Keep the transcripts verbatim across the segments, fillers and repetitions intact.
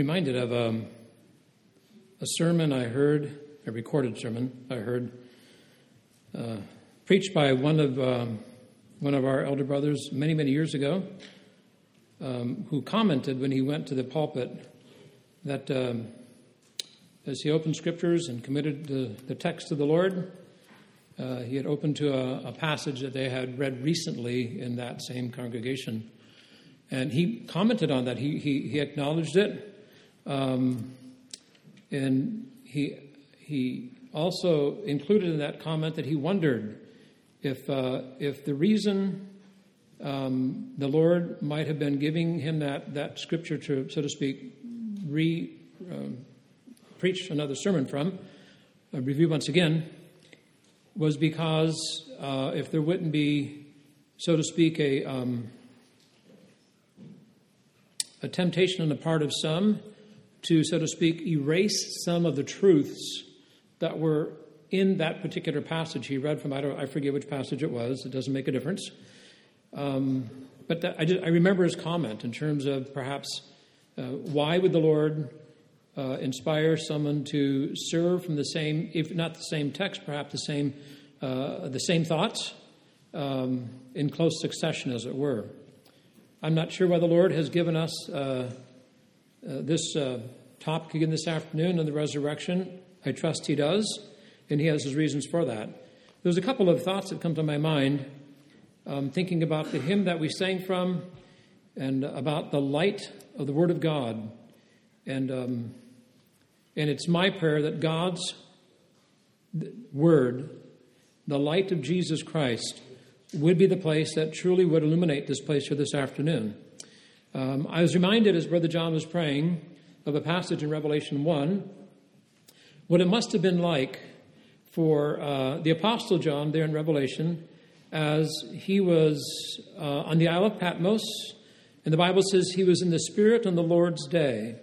reminded of um, a sermon I heard, a recorded sermon I heard, uh, preached by one of um, one of our elder brothers many, many years ago, um, who commented when he went to the pulpit that um, as he opened scriptures and committed the, the text to the Lord, uh, he had opened to a, a passage that they had read recently in that same congregation. And he commented on that. He he, he acknowledged it. Um, and he he also included in that comment that he wondered if uh, if the reason um, the Lord might have been giving him that, that scripture to, so to speak, re um, preach another sermon from, uh, review once again, was because uh, if there wouldn't be, so to speak, a um, a temptation on the part of some to, so to speak, erase some of the truths that were in that particular passage he read from. I don't, I forget which passage it was. It doesn't make a difference. Um, but that, I, just, I remember his comment in terms of perhaps uh, why would the Lord uh, inspire someone to serve from the same, if not the same text, perhaps the same uh, the same thoughts um, in close succession, as it were. I'm not sure why the Lord has given us uh, uh, this uh, topic again this afternoon on the resurrection. I trust he does, and he has his reasons for that. There's a couple of thoughts that come to my mind, um, thinking about the hymn that we sang from and about the light of the Word of God. And, um, and it's my prayer that God's Word, the light of Jesus Christ, would be the place that truly would illuminate this place here this afternoon. Um, I was reminded as Brother John was praying of a passage in Revelation one, what it must have been like for uh, the Apostle John there in Revelation as he was uh, on the Isle of Patmos, and the Bible says he was in the Spirit on the Lord's day.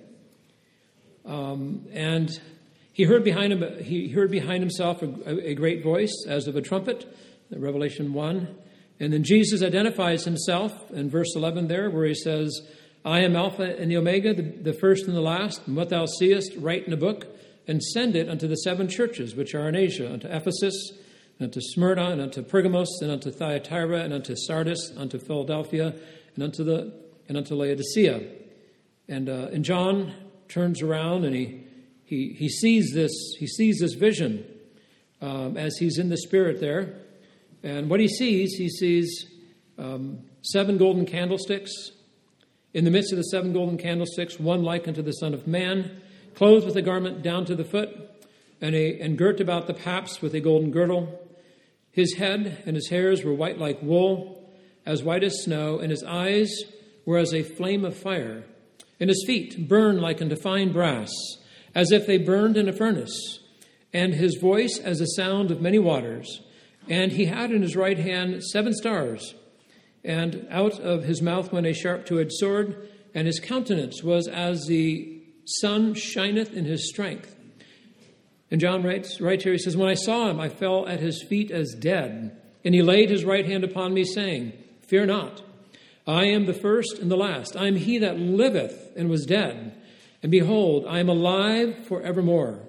Um, and he heard behind him, he heard behind himself a, a great voice as of a trumpet, Revelation one. And then Jesus identifies himself in verse eleven there, where he says, I am Alpha and the Omega, the, the first and the last, and what thou seest, write in a book, and send it unto the seven churches which are in Asia, unto Ephesus, and unto Smyrna, and unto Pergamos, and unto Thyatira, and unto Sardis, unto Philadelphia, and unto the and unto Laodicea. And uh, and John turns around and he he he sees this he sees this vision um, as he's in the Spirit there. And what he sees, he sees um, seven golden candlesticks. In the midst of the seven golden candlesticks, one like unto the Son of Man, clothed with a garment down to the foot, and, a, and girt about the paps with a golden girdle. His head and his hairs were white like wool, as white as snow, and his eyes were as a flame of fire. And his feet burned like unto fine brass, as if they burned in a furnace. And his voice as the sound of many waters. And he had in his right hand seven stars, and out of his mouth went a sharp two-edged sword, and his countenance was as the sun shineth in his strength. And John writes right here, he says, when I saw him, I fell at his feet as dead. And he laid his right hand upon me, saying, fear not, I am the first and the last. I am he that liveth and was dead. And behold, I am alive forevermore.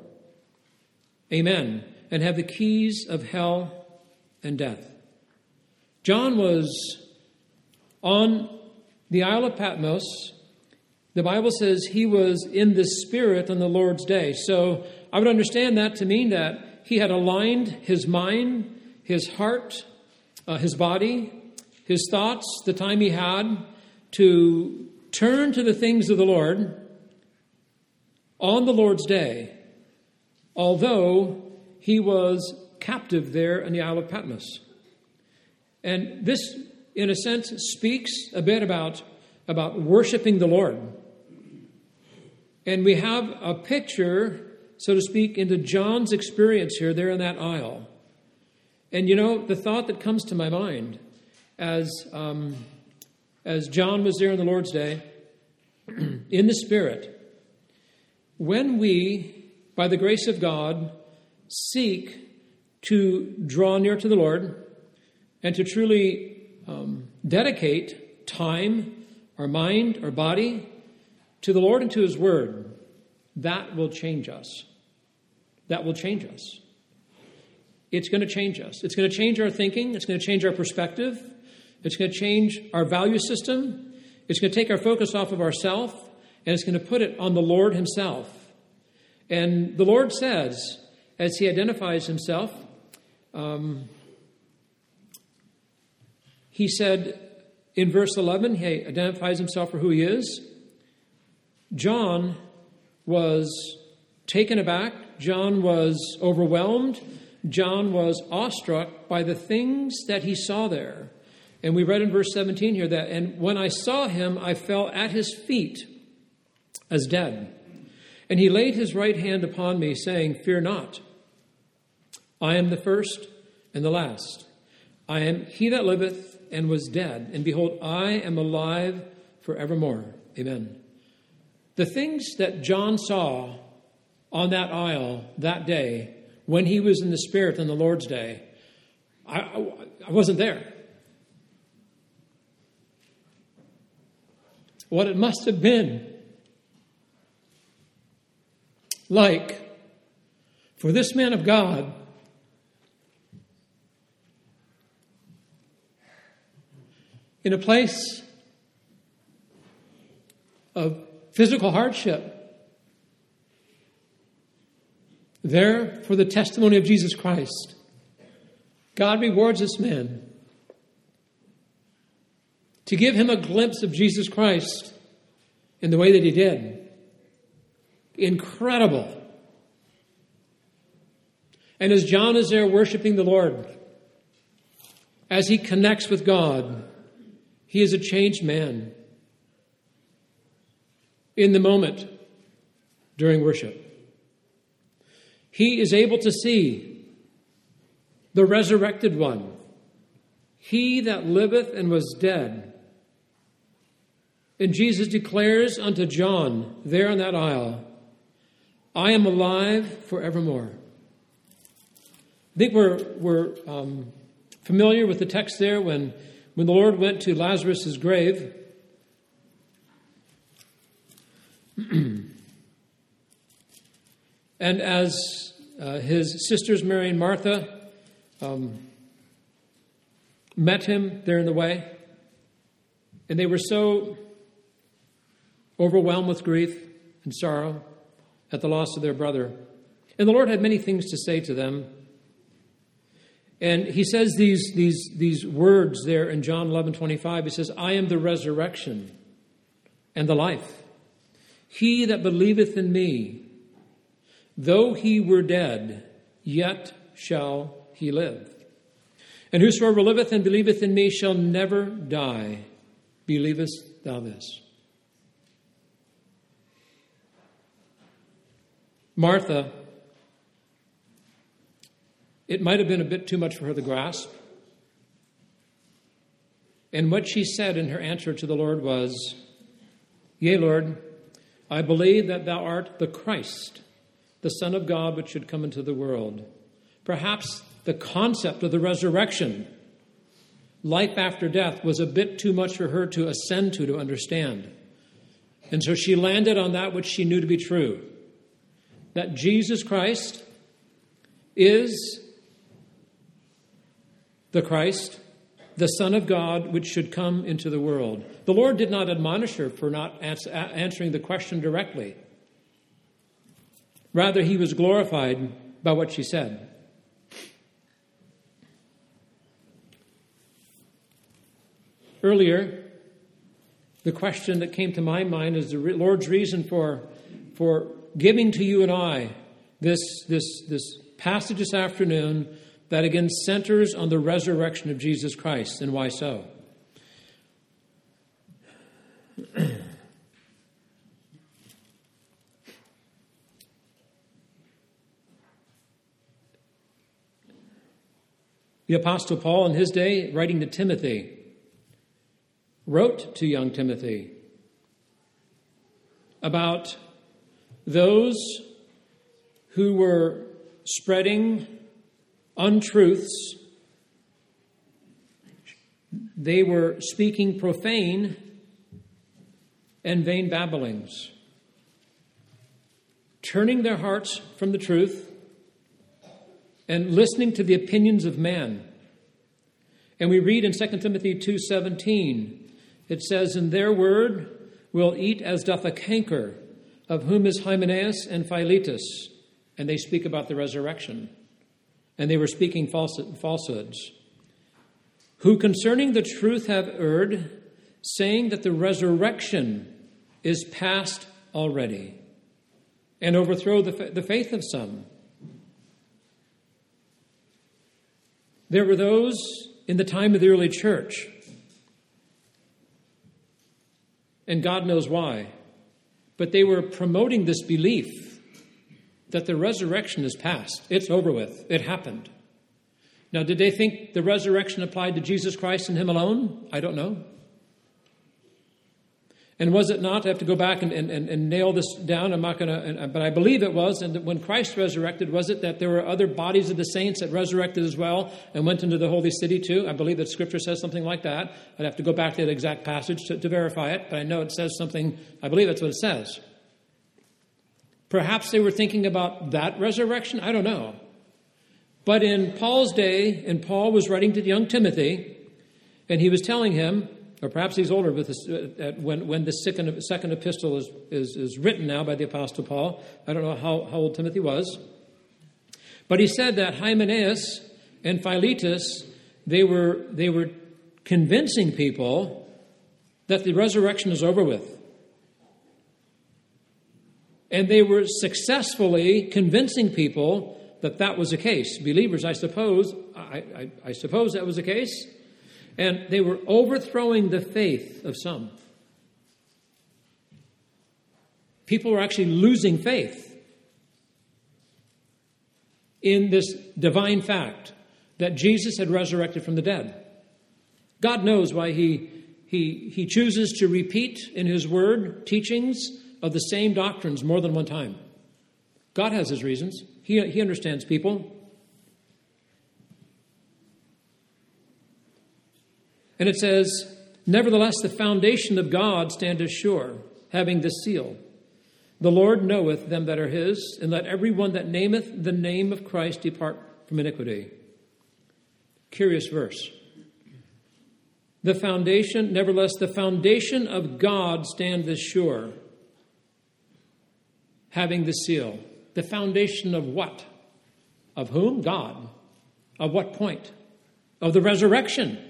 Amen. And have the keys of hell and death. John was on the Isle of Patmos. The Bible says he was in the Spirit on the Lord's day. So I would understand that to mean that he had aligned his mind, his heart, uh, his body, his thoughts, the time he had to turn to the things of the Lord on the Lord's day, although he was captive there in the Isle of Patmos. And this, in a sense, speaks a bit about, about worshiping the Lord. And we have a picture, so to speak, into John's experience here, there in that isle. And you know, the thought that comes to my mind as, um, as John was there on the Lord's day, in the Spirit, when we, by the grace of God, seek to draw near to the Lord and to truly um, dedicate time, our mind, our body, to the Lord and to his word, that will change us. That will change us. It's going to change us. It's going to change our thinking. It's going to change our perspective. It's going to change our value system. It's going to take our focus off of ourselves, and it's going to put it on the Lord himself. And the Lord says, as he identifies himself, um, he said in verse eleven, he identifies himself for who he is. John was taken aback. John was overwhelmed. John was awestruck by the things that he saw there. And we read in verse seventeen here that, and when I saw him, I fell at his feet as dead. And he laid his right hand upon me, saying, fear not. I am the first and the last. I am he that liveth and was dead. And behold, I am alive forevermore. Amen. The things that John saw on that aisle that day, when he was in the Spirit on the Lord's day, I, I, I wasn't there. What it must have been like for this man of God in a place of physical hardship, there for the testimony of Jesus Christ. God rewards this man to give him a glimpse of Jesus Christ in the way that he did. Incredible. And as John is there worshiping the Lord, as he connects with God, he is a changed man in the moment during worship. He is able to see the resurrected one, he that liveth and was dead. And Jesus declares unto John there on that aisle, I am alive forevermore. I think we're, we're um, familiar with the text there when, when the Lord went to Lazarus' grave. And as uh, his sisters, Mary and Martha, um, met him there in the way, and they were so overwhelmed with grief and sorrow at the loss of their brother. And the Lord had many things to say to them. And he says these, these, these words there in John eleven twenty-five. He says, I am the resurrection and the life. He that believeth in me, though he were dead, yet shall he live. And whosoever liveth and believeth in me shall never die. Believest thou this? Martha, it might have been a bit too much for her to grasp. And what she said in her answer to the Lord was, Yea, Lord, I believe that thou art the Christ, the Son of God, which should come into the world. Perhaps the concept of the resurrection, life after death, was a bit too much for her to ascend to, to understand. And so she landed on that which she knew to be true, that Jesus Christ is the Christ, the Son of God, which should come into the world. The Lord did not admonish her for not answering the question directly. Rather, he was glorified by what she said. Earlier, the question that came to my mind is the Lord's reason for, for giving to you and I this, this, this passage this afternoon that again centers on the resurrection of Jesus Christ. And why so? The Apostle Paul in his day, writing to Timothy, wrote to young Timothy about those who were spreading untruths. They were speaking profane and vain babblings, turning their hearts from the truth and listening to the opinions of man. And we read in Second Timothy two seventeen, it says, "In their word will eat as doth a canker, of whom is Hymenaeus and Philetus." And they speak about the resurrection. And they were speaking falsehoods. "Who concerning the truth have erred, saying that the resurrection is past already, and overthrow the, the faith of some." There were those in the time of the early church, and God knows why, but they were promoting this belief that the resurrection is past. It's over with. It happened. Now, did they think the resurrection applied to Jesus Christ and him alone? I don't know. And was it not? I have to go back and, and, and nail this down. I'm not going to, but I believe it was. And that when Christ resurrected, was it that there were other bodies of the saints that resurrected as well and went into the holy city too? I believe that Scripture says something like that. I'd have to go back to that exact passage to, to verify it, but I know it says something. I believe that's what it says. Perhaps they were thinking about that resurrection. I don't know. But in Paul's day, and Paul was writing to young Timothy, and he was telling him, or perhaps he's older with this, uh, when, when the second, second epistle is, is, is written now by the Apostle Paul. I don't know how, how old Timothy was. But he said that Hymenaeus and Philetus, they were, they were convincing people that the resurrection is over with. And they were successfully convincing people that that was the case. Believers, I suppose, I, I, I suppose that was the case. And they were overthrowing the faith of some. People were actually losing faith in this divine fact that Jesus had resurrected from the dead. God knows why he, he, he chooses to repeat in his word teachings of the same doctrines more than one time. God has his reasons. He, he understands people. And it says, "Nevertheless, the foundation of God standeth sure, having this seal. The Lord knoweth them that are his, and let every one that nameth the name of Christ depart from iniquity." Curious verse. The foundation, nevertheless, the foundation of God standeth sure, having the seal. The foundation of what? Of whom? God. Of what point? Of the resurrection.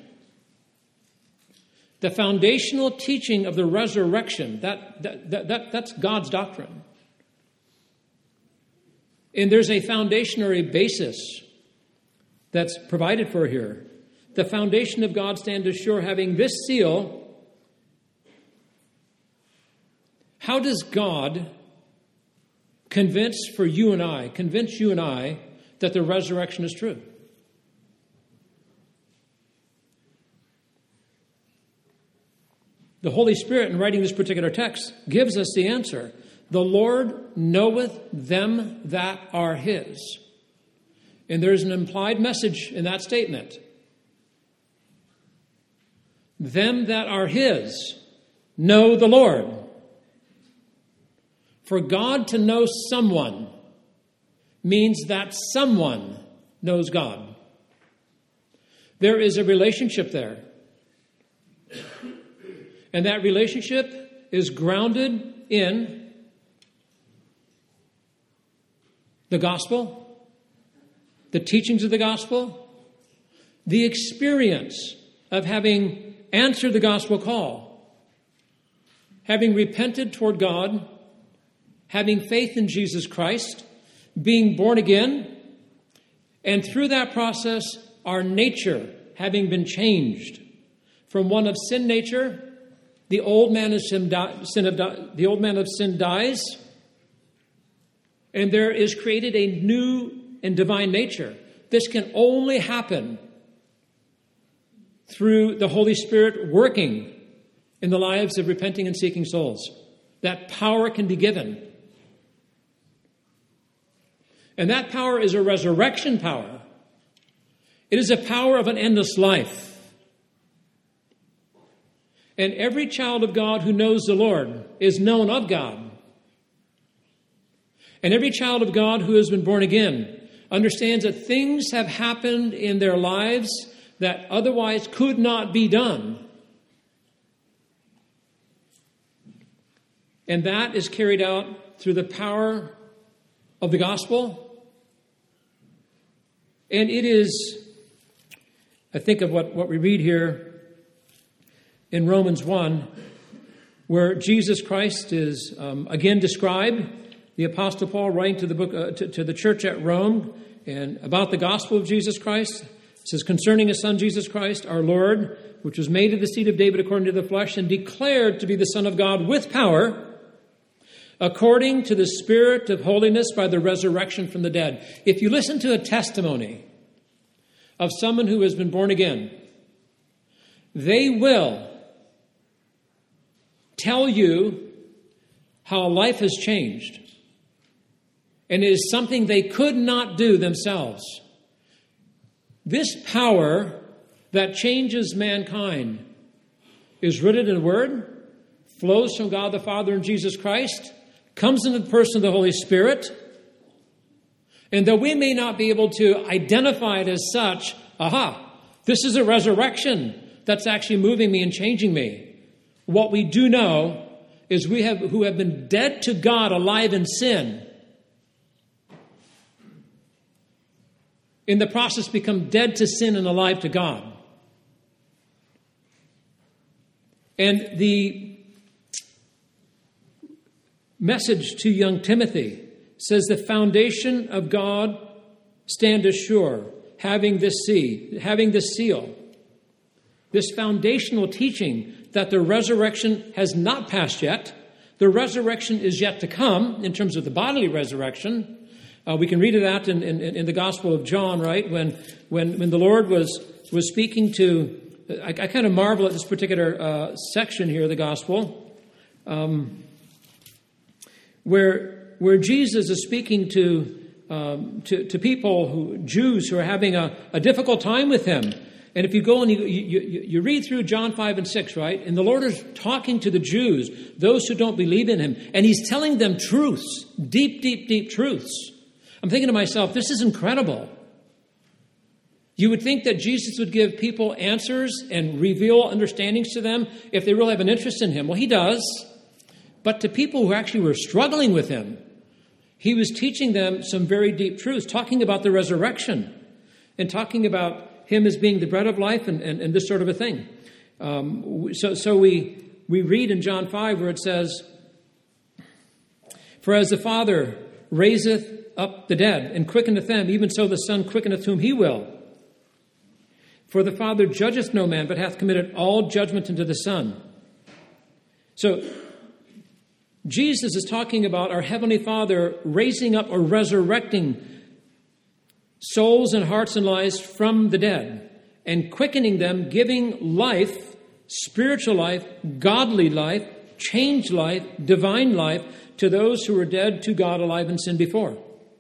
The foundational teaching of the resurrection, that, that, that, that that's God's doctrine. And there's a foundation or a basis that's provided for here. The foundation of God standeth sure, having this seal. How does God convince for you and I, convince you and I that the resurrection is true? The Holy Spirit, in writing this particular text, gives us the answer. The Lord knoweth them that are his. And there's an implied message in that statement. Them that are his know the Lord. For God to know someone means that someone knows God. There is a relationship there. And that relationship is grounded in the gospel, the teachings of the gospel, the experience of having answered the gospel call, having repented toward God, having faith in Jesus Christ, being born again, and through that process, our nature having been changed from one of sin nature. The old man of sin, sin of, the old man of sin dies, and there is created a new and divine nature. This can only happen through the Holy Spirit working in the lives of repenting and seeking souls. That power can be given. And that power is a resurrection power. It is a power of an endless life. And every child of God who knows the Lord is known of God. And every child of God who has been born again understands that things have happened in their lives that otherwise could not be done. And that is carried out through the power of the gospel. And it is, I think of what, what we read here in Romans one, where Jesus Christ is um, again described. The Apostle Paul writing to the book uh, to, to the church at Rome and about the gospel of Jesus Christ. It says, concerning his son Jesus Christ, our Lord, which was made of the seed of David according to the flesh, and declared to be the Son of God with power, according to the Spirit of holiness by the resurrection from the dead. If you listen to a testimony of someone who has been born again, they will tell you how life has changed. And it is something they could not do themselves. This power that changes mankind is rooted in the Word, flows from God the Father and Jesus Christ, comes in the person of the Holy Spirit. And though we may not be able to identify it as such, aha, this is a resurrection that's actually moving me and changing me. What we do know is we have who have been dead to God, alive in sin, in the process become dead to sin and alive to God. And the message to young Timothy says the foundation of God stand assured, having this seed, having this seal, this foundational teaching that the resurrection has not passed yet. The resurrection is yet to come in terms of the bodily resurrection. Uh, we can read of that in, in, in the Gospel of John, right? When when when the Lord was was speaking to, I, I kind of marvel at this particular uh, section here of the Gospel, um, where where Jesus is speaking to um, to, to people who Jews who are having a, a difficult time with him. And if you go and you, you, you read through John five and six, right? And the Lord is talking to the Jews, those who don't believe in him, and he's telling them truths, deep, deep, deep truths. I'm thinking to myself, this is incredible. You would think that Jesus would give people answers and reveal understandings to them if they really have an interest in him. Well, he does. But to people who actually were struggling with him, he was teaching them some very deep truths, talking about the resurrection and talking about him as being the bread of life and, and, and this sort of a thing. Um, so so we, we read in John five where it says, for as the Father raiseth up the dead, and quickeneth them, even so the Son quickeneth whom he will. For the Father judgeth no man, but hath committed all judgment unto the Son. So, Jesus is talking about our Heavenly Father raising up or resurrecting souls and hearts and lives from the dead, and quickening them, giving life, spiritual life, godly life, changed life, divine life, to those who were dead to God, alive in sin before.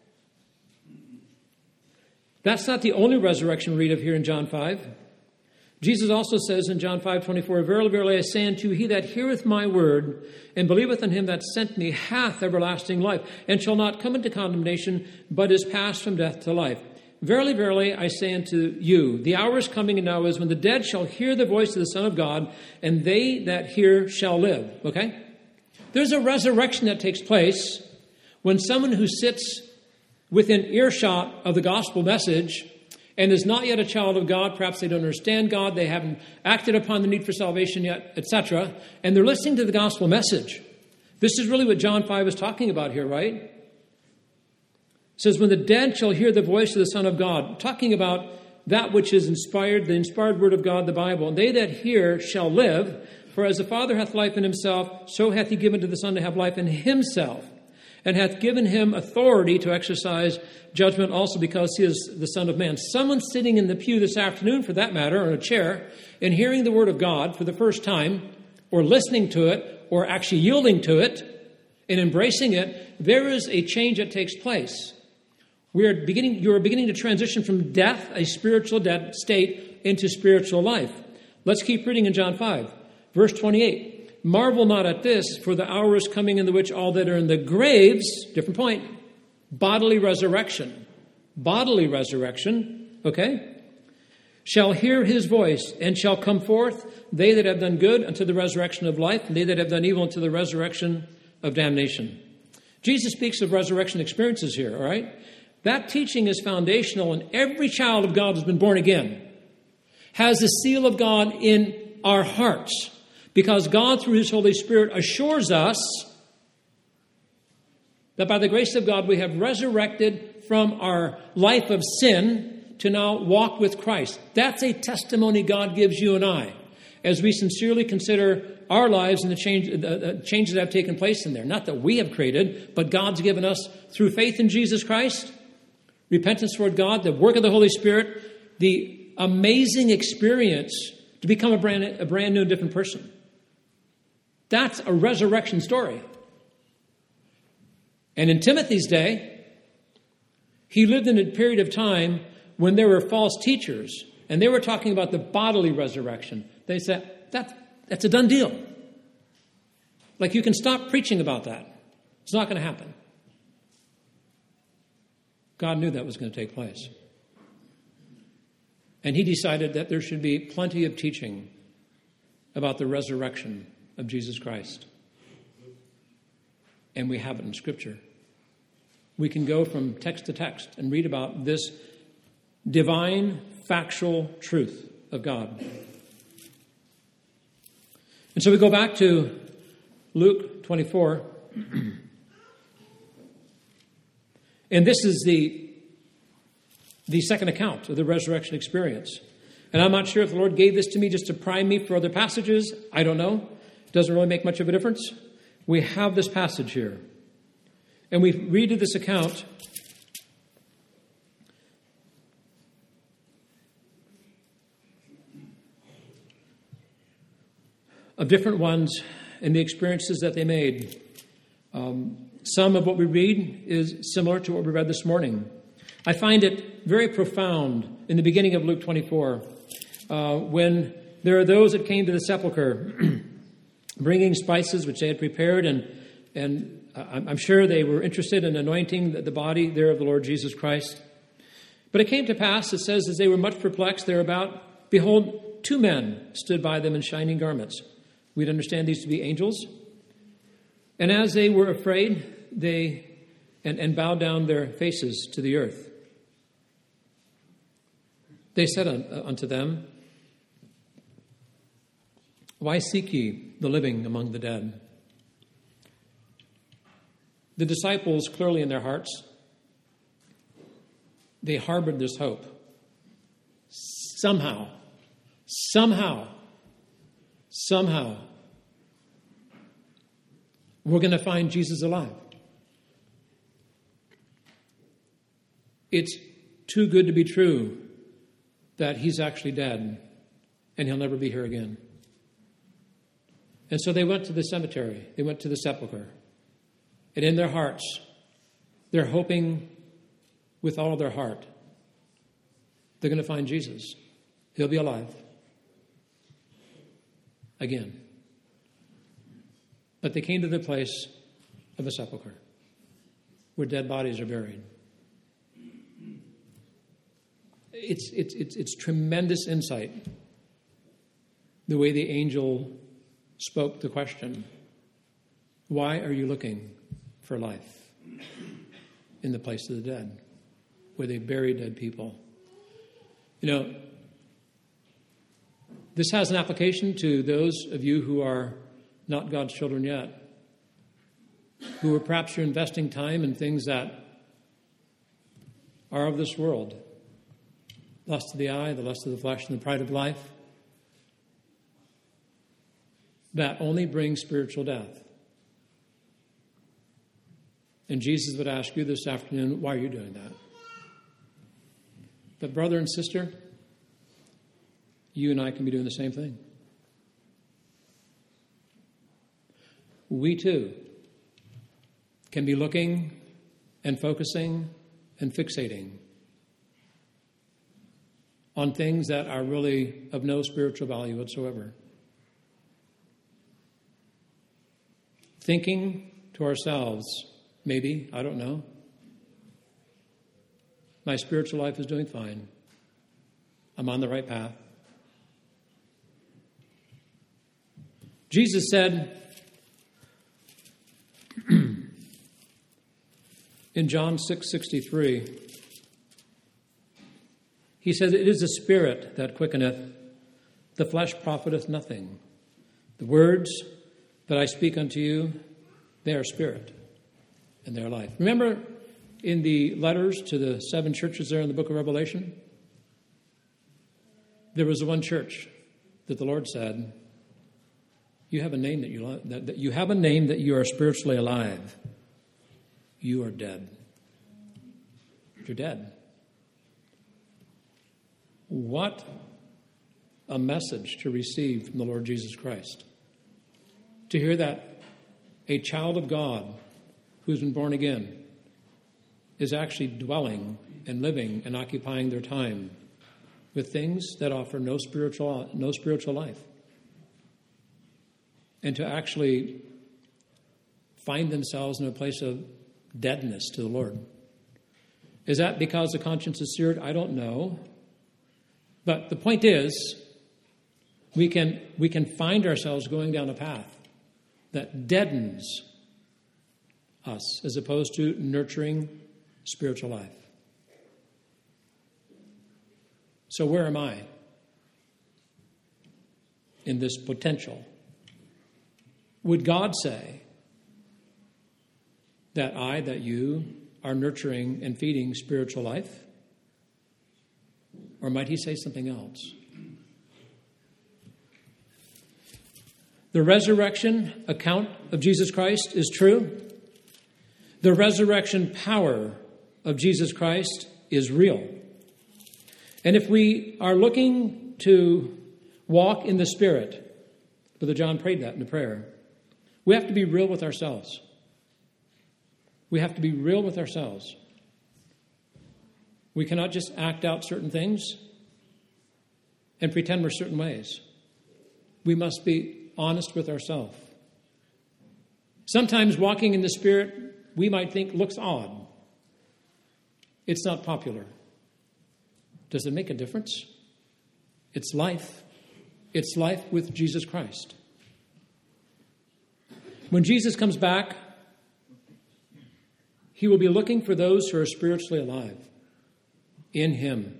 That's not the only resurrection we read of here in John five. Jesus also says in John five twenty-four, verily, verily, I say unto you, he that heareth my word and believeth on him that sent me hath everlasting life, and shall not come into condemnation, but is passed from death to life. Verily, verily, I say unto you, the hour is coming and now is when the dead shall hear the voice of the Son of God, and they that hear shall live. Okay? There's a resurrection that takes place when someone who sits within earshot of the gospel message and is not yet a child of God, perhaps they don't understand God, they haven't acted upon the need for salvation yet, et cetera, and they're listening to the gospel message. This is really what John five is talking about here, right? It says, when the dead shall hear the voice of the Son of God, talking about that which is inspired, the inspired word of God, the Bible, and they that hear shall live, for as the Father hath life in himself, so hath he given to the Son to have life in himself, and hath given him authority to exercise judgment also, because he is the Son of Man. Someone sitting in the pew this afternoon, for that matter, or in a chair, and hearing the word of God for the first time, or listening to it, or actually yielding to it, and embracing it, there is a change that takes place. We are beginning, you are beginning to transition from death, a spiritual dead state, into spiritual life. Let's keep reading in John five. Verse twenty-eight, marvel not at this, for the hour is coming in the which all that are in the graves, different point, bodily resurrection, bodily resurrection, okay, shall hear his voice, and shall come forth, they that have done good unto the resurrection of life, and they that have done evil unto the resurrection of damnation. Jesus speaks of resurrection experiences here, all right? That teaching is foundational, and every child of God who's been born again has the seal of God in our hearts, because God, through his Holy Spirit, assures us that by the grace of God we have resurrected from our life of sin to now walk with Christ. That's a testimony God gives you and I as we sincerely consider our lives and the change, the changes that have taken place in there. Not that we have created, but God's given us through faith in Jesus Christ, repentance toward God, the work of the Holy Spirit, the amazing experience to become a brand, a brand new and different person. That's a resurrection story. And in Timothy's day, he lived in a period of time when there were false teachers, and they were talking about the bodily resurrection. They said, that, that's a done deal. Like, you can stop preaching about that. It's not going to happen. God knew that was going to take place. And he decided that there should be plenty of teaching about the resurrection of Jesus Christ. And we have it in Scripture. We can go from text to text and read about this divine, factual truth of God. And so we go back to Luke twenty-four. And this is the, the second account of the resurrection experience. And I'm not sure if the Lord gave this to me just to prime me for other passages. I don't know. It doesn't really make much of a difference. We have this passage here. And we read this account of different ones and the experiences that they made. Um, some of what we read is similar to what we read this morning. I find it very profound in the beginning of Luke twenty-four, uh, when there are those that came to the sepulchre bringing spices which they had prepared, and and I'm sure they were interested in anointing the body there of the Lord Jesus Christ. But it came to pass, it says, as they were much perplexed thereabout, behold, two men stood by them in shining garments. We'd understand these to be angels. And as they were afraid, they and, and bowed down their faces to the earth. They said unto them, why seek ye the living among the dead? The disciples, clearly in their hearts, they harbored this hope. Somehow, somehow, somehow, we're going to find Jesus alive. It's too good to be true that he's actually dead and he'll never be here again. And so they went to the cemetery. They went to the sepulchre. And in their hearts, they're hoping with all of their heart they're going to find Jesus. He'll be alive again. But they came to the place of a sepulchre where dead bodies are buried. It's, it's, it's, it's tremendous insight, the way the angel spoke the question, why are you looking for life in the place of the dead, where they bury dead people? You know, this has an application to those of you who are not God's children yet, who are perhaps you're investing time in things that are of this world. Lust of the eye, the lust of the flesh, and the pride of life. That only brings spiritual death. And Jesus would ask you this afternoon, why are you doing that? But brother and sister, you and I can be doing the same thing. We too can be looking and focusing and fixating on things that are really of no spiritual value whatsoever. thinking to ourselves, maybe, I don't know, my spiritual life is doing fine. I'm on the right path. Jesus said in John six sixty-three, he says, "It is the Spirit that quickeneth, the flesh profiteth nothing. The words that I speak unto you, they are spirit, and they are life." Remember in the letters to the seven churches there in the book of Revelation, there was the one church that the Lord said, You have a name that you that, that you have a name that you are spiritually alive. You are dead. You're dead. What a message to receive from the Lord Jesus Christ. To hear that a child of God who's been born again is actually dwelling and living and occupying their time with things that offer no spiritual no spiritual life. And to actually find themselves in a place of deadness to the Lord. Is that because the conscience is seared? I don't know. But the point is, we can we can find ourselves going down a path that deadens us as opposed to nurturing spiritual life. So where am I in this potential? Would God say that I, that you, are nurturing and feeding spiritual life? Or might he say something else? The resurrection account of Jesus Christ is true. The resurrection power of Jesus Christ is real. And if we are looking to walk in the Spirit, Brother John prayed that in the prayer, we have to be real with ourselves. We have to be real with ourselves. We cannot just act out certain things and pretend we're certain ways. We must be honest with ourselves. Sometimes walking in the Spirit, we might think looks odd. It's not popular. Does it make a difference? It's life. It's life with Jesus Christ. When Jesus comes back, he will be looking for those who are spiritually alive in him.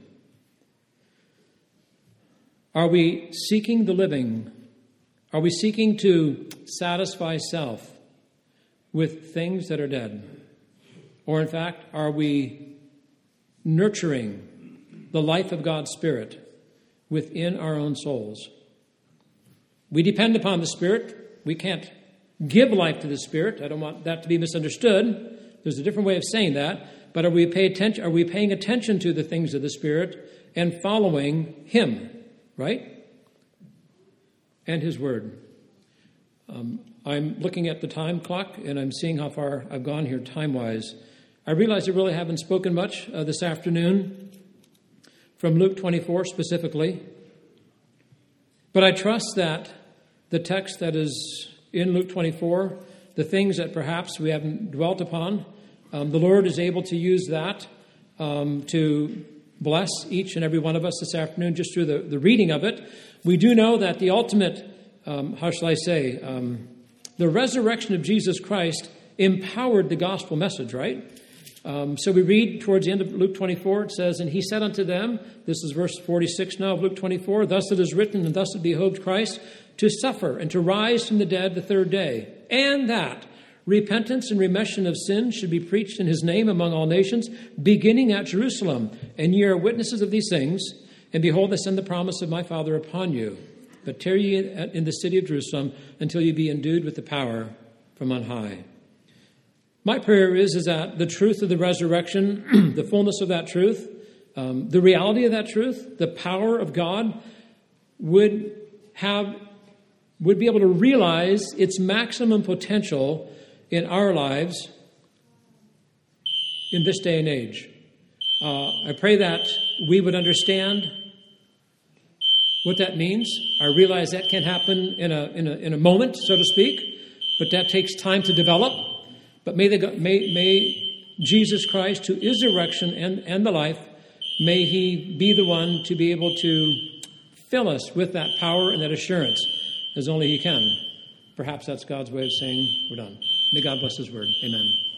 Are we seeking the living? Are we seeking to satisfy self with things that are dead? Or in fact, are we nurturing the life of God's Spirit within our own souls? We depend upon the Spirit. We can't give life to the Spirit. I don't want that to be misunderstood. There's a different way of saying that. But are we pay attention? Are we paying attention to the things of the Spirit and following Him, right? And His Word. Um, I'm looking at the time clock and I'm seeing how far I've gone here time-wise. I realize I really haven't spoken much uh, this afternoon from Luke twenty-four specifically. But I trust that the text that is in Luke twenty-four, the things that perhaps we haven't dwelt upon, um, the Lord is able to use that um, to bless each and every one of us this afternoon just through the, the reading of it. We do know that the ultimate, um, how shall I say, um, the resurrection of Jesus Christ empowered the gospel message, right? Um, so we read towards the end of Luke twenty-four, it says, "And he said unto them," this is verse forty-six now of Luke twenty-four, "Thus it is written, and thus it behoved Christ to suffer and to rise from the dead the third day, and that repentance and remission of sins should be preached in his name among all nations, beginning at Jerusalem. And ye are witnesses of these things. And behold, I send the promise of my Father upon you. But tarry ye in the city of Jerusalem until ye be endued with the power from on high." My prayer is, is that the truth of the resurrection, the fullness of that truth, um, the reality of that truth, the power of God would have would be able to realize its maximum potential in our lives in this day and age. Uh, I pray that we would understand what that means. I realize that can happen in a, in a in a moment, so to speak. but that takes time to develop. But may, the, may, may Jesus Christ, who is the resurrection and, and the life, may he be the one to be able to fill us with that power and that assurance as only he can. Perhaps that's God's way of saying we're done. May God bless his word. Amen.